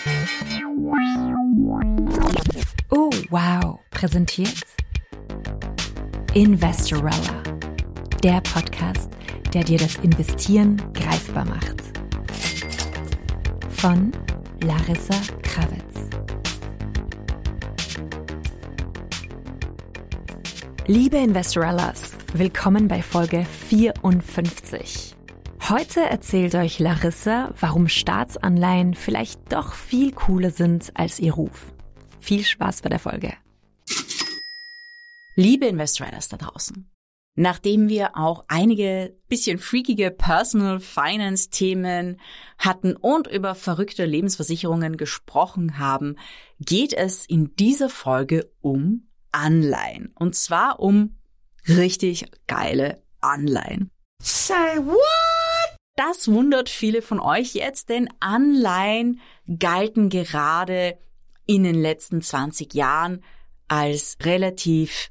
Oh, wow, präsentiert Investorella, der Podcast, der dir das Investieren greifbar macht. Von Larissa Krawitz. Liebe Investorellas, willkommen bei Folge 54. Heute erzählt euch Larissa, warum Staatsanleihen vielleicht doch viel cooler sind als ihr Ruf. Viel Spaß bei der Folge. Liebe Investorellas da draußen, nachdem wir auch einige bisschen freakige Personal Finance Themen hatten und über verrückte Lebensversicherungen gesprochen haben, geht es in dieser Folge um Anleihen. Und zwar um richtig geile Anleihen. Say what? Das wundert viele von euch jetzt, denn Anleihen galten gerade in den letzten 20 Jahren als relativ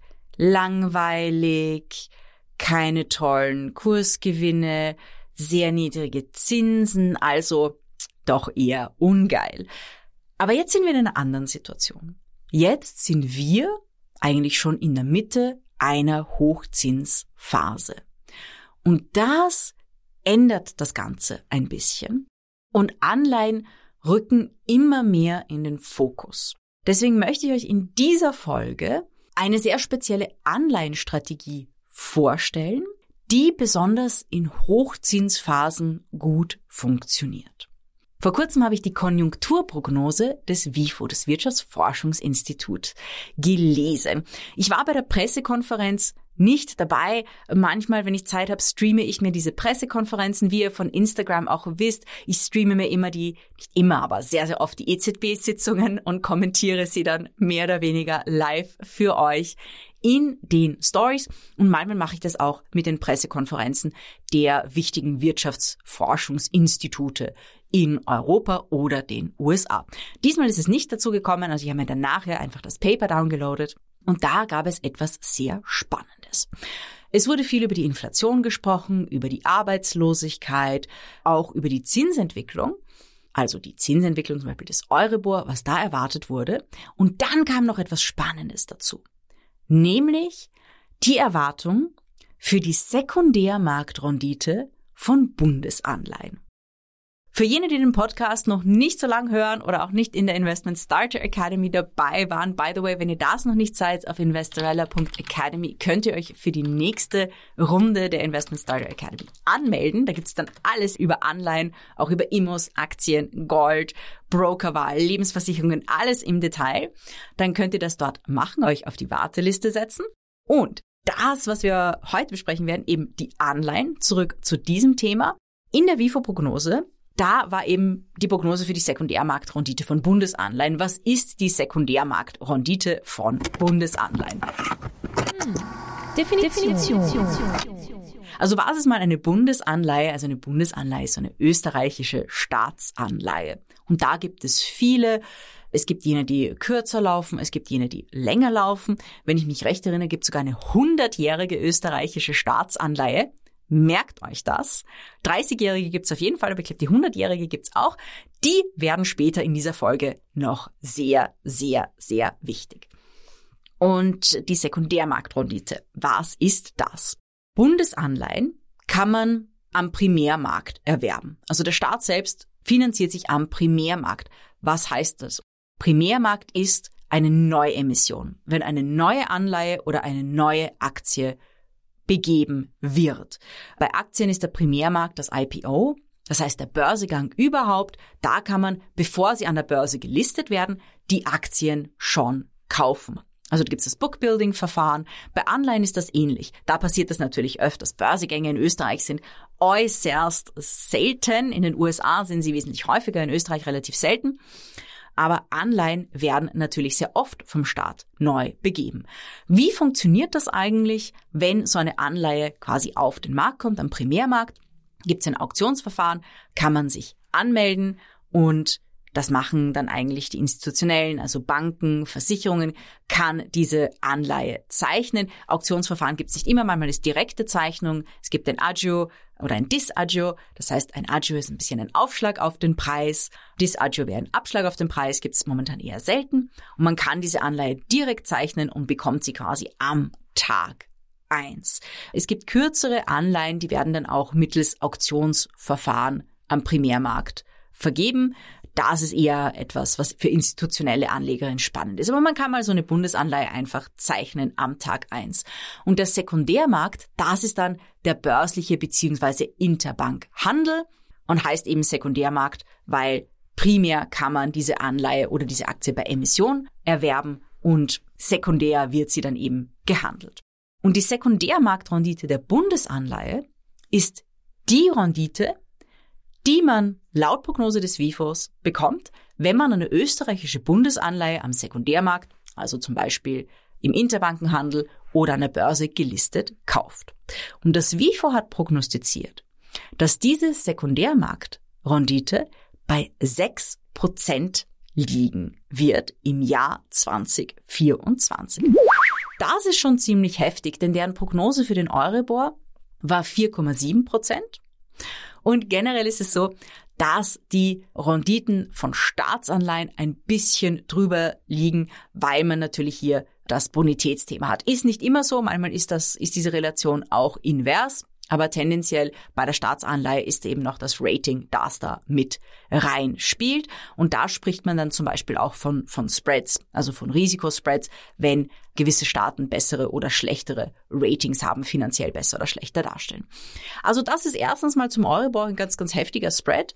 langweilig, keine tollen Kursgewinne, sehr niedrige Zinsen, also doch eher ungeil. Aber jetzt sind wir in einer anderen Situation. Jetzt sind wir eigentlich schon in der Mitte einer Hochzinsphase. Und das ändert das Ganze ein bisschen. Und Anleihen rücken immer mehr in den Fokus. Deswegen möchte ich euch in dieser Folge eine sehr spezielle Anleihenstrategie vorstellen, die besonders in Hochzinsphasen gut funktioniert. Vor kurzem habe ich die Konjunkturprognose des WIFO, des Wirtschaftsforschungsinstituts, gelesen. Ich war bei der Pressekonferenz nicht dabei. Manchmal, wenn ich Zeit habe, streame ich mir diese Pressekonferenzen, wie ihr von Instagram auch wisst. Ich streame mir immer nicht immer, aber sehr, sehr oft die EZB-Sitzungen und kommentiere sie dann mehr oder weniger live für euch in den Stories. Und manchmal mache ich das auch mit den Pressekonferenzen der wichtigen Wirtschaftsforschungsinstitute in Europa oder den USA. Diesmal ist es nicht dazu gekommen, also ich habe mir dann nachher einfach das Paper downgeloadet und da gab es etwas sehr Spannendes. Es wurde viel über die Inflation gesprochen, über die Arbeitslosigkeit, auch über die Zinsentwicklung, also die Zinsentwicklung zum Beispiel des Euribor, was da erwartet wurde. Und dann kam noch etwas Spannendes dazu, nämlich die Erwartung für die Sekundärmarktrendite von Bundesanleihen. Für jene, die den Podcast noch nicht so lang hören oder auch nicht in der Investment Starter Academy dabei waren, by the way, wenn ihr das noch nicht seid, auf investorella.academy könnt ihr euch für die nächste Runde der Investment Starter Academy anmelden. Da gibt's dann alles über Anleihen, auch über Immos, Aktien, Gold, Brokerwahl, Lebensversicherungen, alles im Detail. Dann könnt ihr das dort machen, euch auf die Warteliste setzen. Und das, was wir heute besprechen werden, eben die Anleihen, zurück zu diesem Thema. In der WIFO-Prognose, da war eben die Prognose für die Sekundärmarktrendite von Bundesanleihen. Was ist die Sekundärmarktrendite von Bundesanleihen? Definition. Also was ist mal eine Bundesanleihe? Also eine Bundesanleihe ist so eine österreichische Staatsanleihe. Und da gibt es viele. Es gibt jene, die kürzer laufen, es gibt jene, die länger laufen. Wenn ich mich recht erinnere, gibt es sogar eine 100-jährige österreichische Staatsanleihe. Merkt euch das. 30-jährige gibt's auf jeden Fall, aber ich glaube, die 100-jährige gibt's auch. Die werden später in dieser Folge noch sehr, sehr, sehr wichtig. Und die Sekundärmarktrendite, was ist das? Bundesanleihen kann man am Primärmarkt erwerben. Also der Staat selbst finanziert sich am Primärmarkt. Was heißt das? Primärmarkt ist eine Neuemission. Wenn eine neue Anleihe oder eine neue Aktie begeben wird. Bei Aktien ist der Primärmarkt das IPO, das heißt der Börsegang überhaupt. Da kann man, bevor sie an der Börse gelistet werden, die Aktien schon kaufen. Also da gibt es das Bookbuilding-Verfahren. Bei Anleihen ist das ähnlich. Da passiert das natürlich öfters. Börsegänge in Österreich sind äußerst selten. In den USA sind sie wesentlich häufiger, in Österreich relativ selten. Aber Anleihen werden natürlich sehr oft vom Staat neu begeben. Wie funktioniert das eigentlich, wenn so eine Anleihe quasi auf den Markt kommt, am Primärmarkt? Gibt es ein Auktionsverfahren, kann man sich anmelden und das machen dann eigentlich die Institutionellen, also Banken, Versicherungen, kann diese Anleihe zeichnen. Auktionsverfahren gibt es nicht immer, manchmal ist direkte Zeichnung. Es gibt ein Agio oder ein Disagio. Das heißt, ein Agio ist ein bisschen ein Aufschlag auf den Preis. Disagio wäre ein Abschlag auf den Preis, gibt es momentan eher selten. Und man kann diese Anleihe direkt zeichnen und bekommt sie quasi am Tag 1. Es gibt kürzere Anleihen, die werden dann auch mittels Auktionsverfahren am Primärmarkt vergeben. Das ist eher etwas, was für institutionelle Anlegerinnen spannend ist. Aber man kann mal so eine Bundesanleihe einfach zeichnen am Tag 1. Und der Sekundärmarkt, das ist dann der börsliche bzw. Interbankhandel und heißt eben Sekundärmarkt, weil primär kann man diese Anleihe oder diese Aktie bei Emission erwerben und sekundär wird sie dann eben gehandelt. Und die Sekundärmarktrendite der Bundesanleihe ist die Rendite, die man laut Prognose des WIFOs bekommt, wenn man eine österreichische Bundesanleihe am Sekundärmarkt, also zum Beispiel im Interbankenhandel oder an der Börse gelistet, kauft. Und das WIFO hat prognostiziert, dass diese Sekundärmarktrendite bei 6% liegen wird im Jahr 2024. Das ist schon ziemlich heftig, denn deren Prognose für den Euribor war 4,7%. Und generell ist es so, dass die Renditen von Staatsanleihen ein bisschen drüber liegen, weil man natürlich hier das Bonitätsthema hat. Ist nicht immer so, manchmal ist diese Relation auch invers, aber tendenziell bei der Staatsanleihe ist eben noch das Rating, das da mit reinspielt. Und da spricht man dann zum Beispiel auch von Spreads, also von Risikospreads, wenn gewisse Staaten bessere oder schlechtere Ratings haben, finanziell besser oder schlechter dastehen. Also das ist erstens mal zum Euribor ein ganz, ganz heftiger Spread,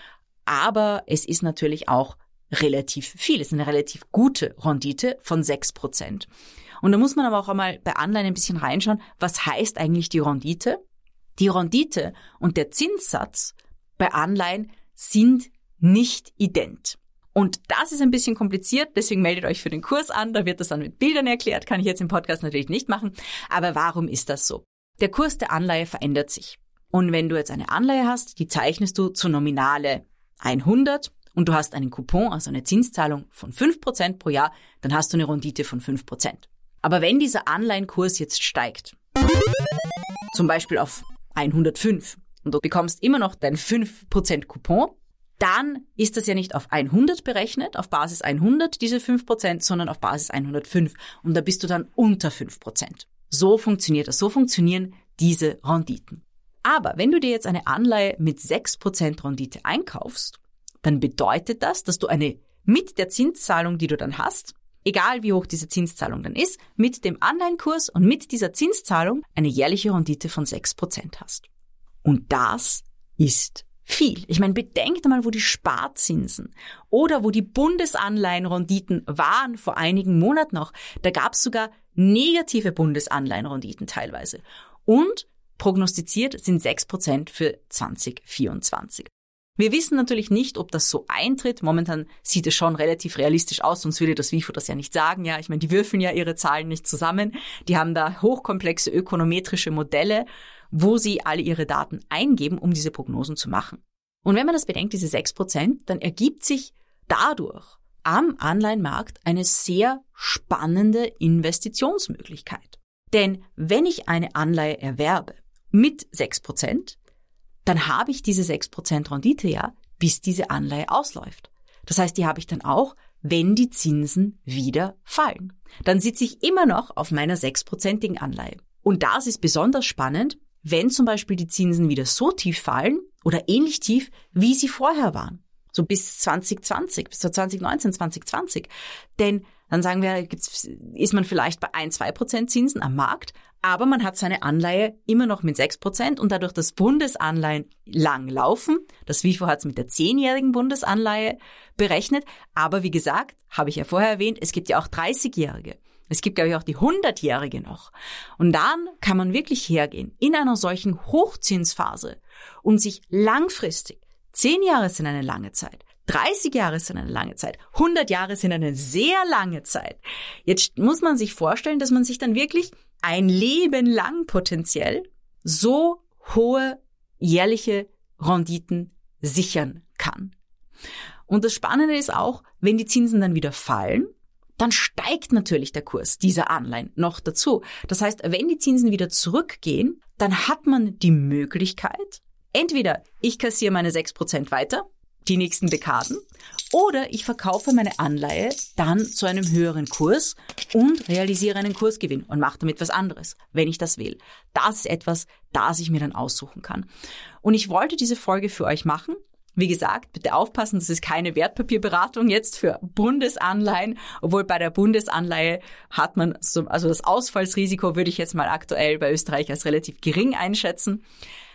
aber es ist natürlich auch relativ viel. Es ist eine relativ gute Rendite von 6%. Und da muss man aber auch einmal bei Anleihen ein bisschen reinschauen, was heißt eigentlich die Rendite? Die Rendite und der Zinssatz bei Anleihen sind nicht ident. Und das ist ein bisschen kompliziert, deswegen meldet euch für den Kurs an, da wird das dann mit Bildern erklärt, kann ich jetzt im Podcast natürlich nicht machen. Aber warum ist das so? Der Kurs der Anleihe verändert sich. Und wenn du jetzt eine Anleihe hast, die zeichnest du zur Nominale 100 und du hast einen Coupon, also eine Zinszahlung von 5% pro Jahr, dann hast du eine Rendite von 5%. Aber wenn dieser Anleihenkurs jetzt steigt, zum Beispiel auf 105 und du bekommst immer noch dein 5% Coupon, dann ist das ja nicht auf 100 berechnet, auf Basis 100 diese 5%, sondern auf Basis 105 und da bist du dann unter 5%. So funktioniert das, so funktionieren diese Renditen. Aber wenn du dir jetzt eine Anleihe mit 6% Rendite einkaufst, dann bedeutet das, dass du mit der Zinszahlung, die du dann hast, egal wie hoch diese Zinszahlung dann ist, mit dem Anleihenkurs und mit dieser Zinszahlung eine jährliche Rendite von 6% hast. Und das ist viel. Ich meine, bedenkt mal, wo die Sparzinsen oder wo die Bundesanleihenrenditen waren vor einigen Monaten noch. Da gab es sogar negative Bundesanleihenrenditen teilweise. Und prognostiziert sind 6% für 2024. Wir wissen natürlich nicht, ob das so eintritt. Momentan sieht es schon relativ realistisch aus, sonst würde das WIFO das ja nicht sagen. Ja, ich meine, die würfeln ja ihre Zahlen nicht zusammen. Die haben da hochkomplexe ökonometrische Modelle, wo sie alle ihre Daten eingeben, um diese Prognosen zu machen. Und wenn man das bedenkt, diese 6%, dann ergibt sich dadurch am Anleihenmarkt eine sehr spannende Investitionsmöglichkeit. Denn wenn ich eine Anleihe erwerbe mit 6%, dann habe ich diese 6% Rendite ja, bis diese Anleihe ausläuft. Das heißt, die habe ich dann auch, wenn die Zinsen wieder fallen. Dann sitze ich immer noch auf meiner 6%igen Anleihe. Und das ist besonders spannend, wenn zum Beispiel die Zinsen wieder so tief fallen oder ähnlich tief, wie sie vorher waren. So bis 2020, bis 2019, 2020. Denn dann sagen wir, ist man vielleicht bei 1-2% Zinsen am Markt, aber man hat seine Anleihe immer noch mit 6% und dadurch, dass Bundesanleihen lang laufen, das WIFO hat es mit der 10-jährigen Bundesanleihe berechnet, aber wie gesagt, habe ich ja vorher erwähnt, es gibt ja auch 30-jährige. Es gibt, glaube ich, auch die 100-jährige noch. Und dann kann man wirklich hergehen in einer solchen Hochzinsphase und sich langfristig, 10 Jahre sind eine lange Zeit, 30 Jahre sind eine lange Zeit, 100 Jahre sind eine sehr lange Zeit. Jetzt muss man sich vorstellen, dass man sich dann wirklich ein Leben lang potenziell so hohe jährliche Renditen sichern kann. Und das Spannende ist auch, wenn die Zinsen dann wieder fallen, dann steigt natürlich der Kurs dieser Anleihen noch dazu. Das heißt, wenn die Zinsen wieder zurückgehen, dann hat man die Möglichkeit, entweder ich kassiere meine 6% weiter, die nächsten Dekaden, oder ich verkaufe meine Anleihe dann zu einem höheren Kurs und realisiere einen Kursgewinn und mache damit was anderes, wenn ich das will. Das ist etwas, das ich mir dann aussuchen kann. Und ich wollte diese Folge für euch machen. Wie gesagt, bitte aufpassen, das ist keine Wertpapierberatung jetzt für Bundesanleihen, obwohl bei der Bundesanleihe hat man, also das Ausfallsrisiko würde ich jetzt mal aktuell bei Österreich als relativ gering einschätzen.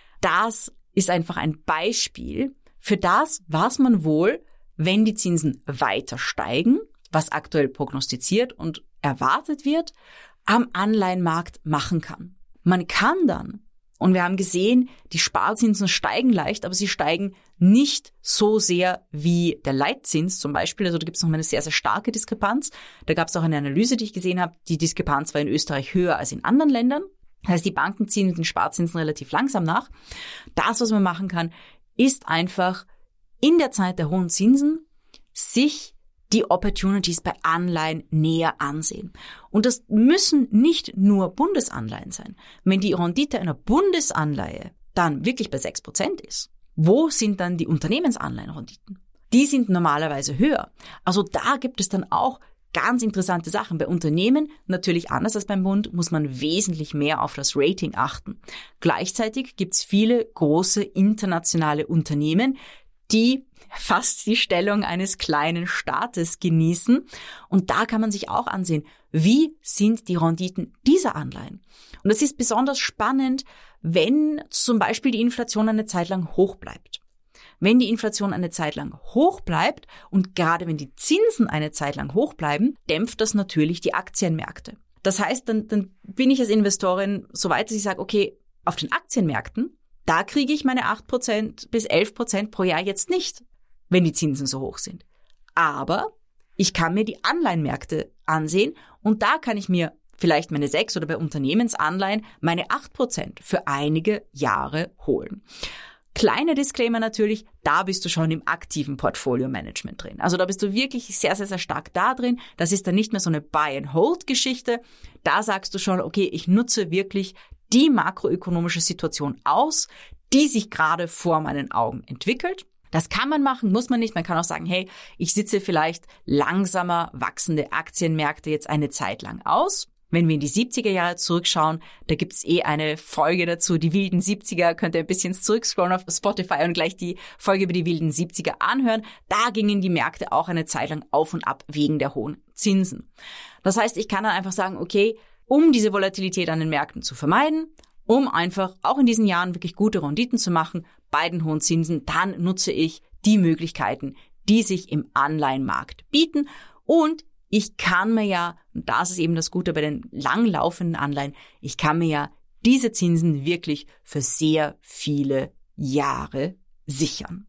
Das ist einfach ein Beispiel für das, was man wohl, wenn die Zinsen weiter steigen, was aktuell prognostiziert und erwartet wird, am Anleihenmarkt machen kann. Man kann dann, und wir haben gesehen, die Sparzinsen steigen leicht, aber sie steigen nicht so sehr wie der Leitzins zum Beispiel. Also da gibt es noch eine sehr, sehr starke Diskrepanz. Da gab es auch eine Analyse, die ich gesehen habe. Die Diskrepanz war in Österreich höher als in anderen Ländern. Das heißt, die Banken ziehen mit den Sparzinsen relativ langsam nach. Das, was man machen kann, ist einfach in der Zeit der hohen Zinsen sich die Opportunities bei Anleihen näher ansehen. Und das müssen nicht nur Bundesanleihen sein. Wenn die Rendite einer Bundesanleihe dann wirklich bei 6% ist, wo sind dann die Unternehmensanleihenrenditen? Die sind normalerweise höher. Also da gibt es dann auch ganz interessante Sachen. Bei Unternehmen, natürlich anders als beim Bund, muss man wesentlich mehr auf das Rating achten. Gleichzeitig gibt es viele große internationale Unternehmen, die fast die Stellung eines kleinen Staates genießen. Und da kann man sich auch ansehen, wie sind die Renditen dieser Anleihen. Und das ist besonders spannend, wenn zum Beispiel die Inflation eine Zeit lang hoch bleibt. Wenn die Inflation eine Zeit lang hoch bleibt und gerade wenn die Zinsen eine Zeit lang hoch bleiben, dämpft das natürlich die Aktienmärkte. Das heißt, dann bin ich als Investorin so weit, dass ich sage, okay, auf den Aktienmärkten, da kriege ich meine 8% bis 11% pro Jahr jetzt nicht, wenn die Zinsen so hoch sind. Aber ich kann mir die Anleihenmärkte ansehen und da kann ich mir vielleicht meine 6 oder bei Unternehmensanleihen meine 8% für einige Jahre holen. Kleiner Disclaimer natürlich, da bist du schon im aktiven Portfolio-Management drin. Also da bist du wirklich sehr, sehr, sehr stark da drin. Das ist dann nicht mehr so eine Buy-and-Hold-Geschichte. Da sagst du schon, okay, ich nutze wirklich die makroökonomische Situation aus, die sich gerade vor meinen Augen entwickelt. Das kann man machen, muss man nicht. Man kann auch sagen, hey, ich sitze vielleicht langsamer wachsende Aktienmärkte jetzt eine Zeit lang aus. Wenn wir in die 70er Jahre zurückschauen, da gibt's eine Folge dazu, die wilden 70er, könnt ihr ein bisschen zurückscrollen auf Spotify und gleich die Folge über die wilden 70er anhören. Da gingen die Märkte auch eine Zeit lang auf und ab wegen der hohen Zinsen. Das heißt, ich kann dann einfach sagen, okay, um diese Volatilität an den Märkten zu vermeiden, um einfach auch in diesen Jahren wirklich gute Renditen zu machen bei den hohen Zinsen, dann nutze ich die Möglichkeiten, die sich im Anleihenmarkt bieten. Und ich kann mir ja, und das ist eben das Gute bei den langlaufenden Anleihen, ich kann mir ja diese Zinsen wirklich für sehr viele Jahre sichern.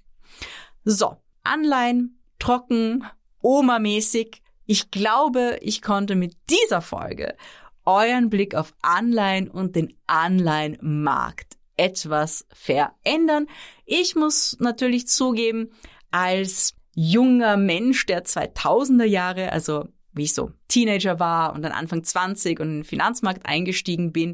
So, Anleihen, trocken, Oma-mäßig. Ich glaube, ich konnte mit dieser Folge euren Blick auf Anleihen und den Anleihenmarkt etwas verändern. Ich muss natürlich zugeben, als junger Mensch der 2000er Jahre, also wie ich so Teenager war und dann Anfang 20 und in den Finanzmarkt eingestiegen bin,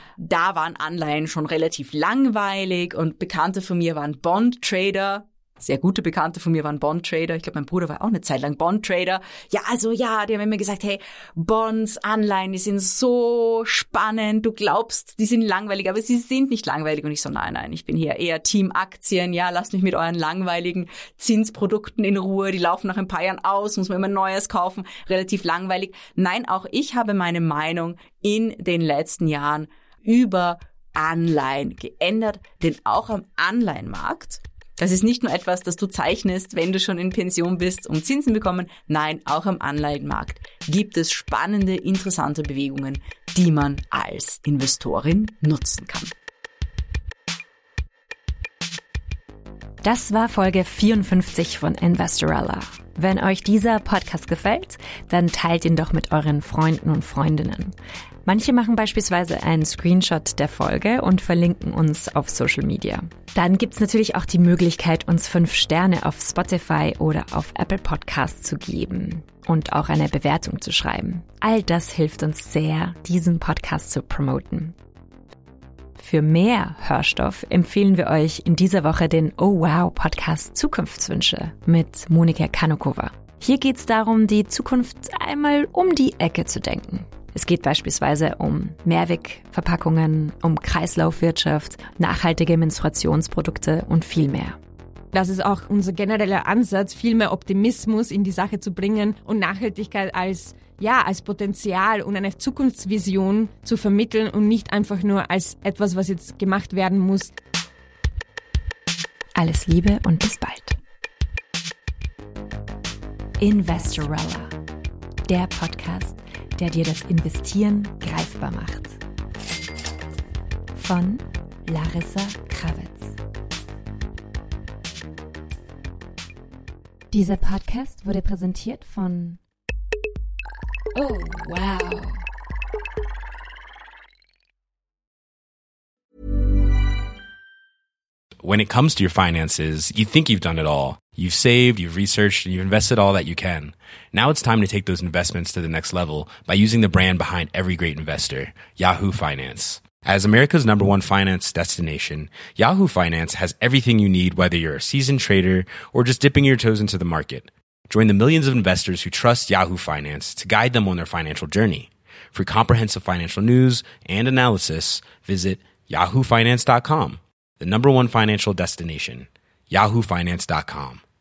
da waren Anleihen schon relativ langweilig und Bekannte von mir waren Bond-Trader. Sehr gute Bekannte von mir waren Bond-Trader. Ich glaube, mein Bruder war auch eine Zeit lang Bond-Trader. Die haben immer gesagt, hey, Bonds, Anleihen, die sind so spannend. Du glaubst, die sind langweilig, aber sie sind nicht langweilig. Und ich so, nein, ich bin hier eher Team Aktien. Ja, lasst mich mit euren langweiligen Zinsprodukten in Ruhe. Die laufen nach ein paar Jahren aus, muss man immer Neues kaufen. Relativ langweilig. Nein, auch ich habe meine Meinung in den letzten Jahren über Anleihen geändert. Denn auch am Anleihenmarkt, das ist nicht nur etwas, das du zeichnest, wenn du schon in Pension bist und Zinsen bekommen. Nein, auch am Anleihenmarkt gibt es spannende, interessante Bewegungen, die man als Investorin nutzen kann. Das war Folge 54 von Investorella. Wenn euch dieser Podcast gefällt, dann teilt ihn doch mit euren Freunden und Freundinnen. Manche machen beispielsweise einen Screenshot der Folge und verlinken uns auf Social Media. Dann gibt's natürlich auch die Möglichkeit, uns 5 Sterne auf Spotify oder auf Apple Podcasts zu geben und auch eine Bewertung zu schreiben. All das hilft uns sehr, diesen Podcast zu promoten. Für mehr Hörstoff empfehlen wir euch in dieser Woche den Oh Wow Podcast Zukunftswünsche mit Monika Kanokova. Hier geht's darum, die Zukunft einmal um die Ecke zu denken. Es geht beispielsweise um Mehrwegverpackungen, um Kreislaufwirtschaft, nachhaltige Menstruationsprodukte und viel mehr. Das ist auch unser genereller Ansatz, viel mehr Optimismus in die Sache zu bringen und Nachhaltigkeit als Potenzial und eine Zukunftsvision zu vermitteln und nicht einfach nur als etwas, was jetzt gemacht werden muss. Alles Liebe und bis bald. Investorella, der Podcast, der dir das Investieren greifbar macht. Von Larissa Krawitz. Dieser Podcast wurde präsentiert von Oh Wow. When it comes to your finances, you think you've done it all. You've saved, you've researched, and you've invested all that you can. Now it's time to take those investments to the next level by using the brand behind every great investor, Yahoo Finance. As America's #1 finance destination, Yahoo Finance has everything you need, whether you're a seasoned trader or just dipping your toes into the market. Join the millions of investors who trust Yahoo Finance to guide them on their financial journey. For comprehensive financial news and analysis, visit yahoofinance.com. The #1 financial destination, yahoofinance.com.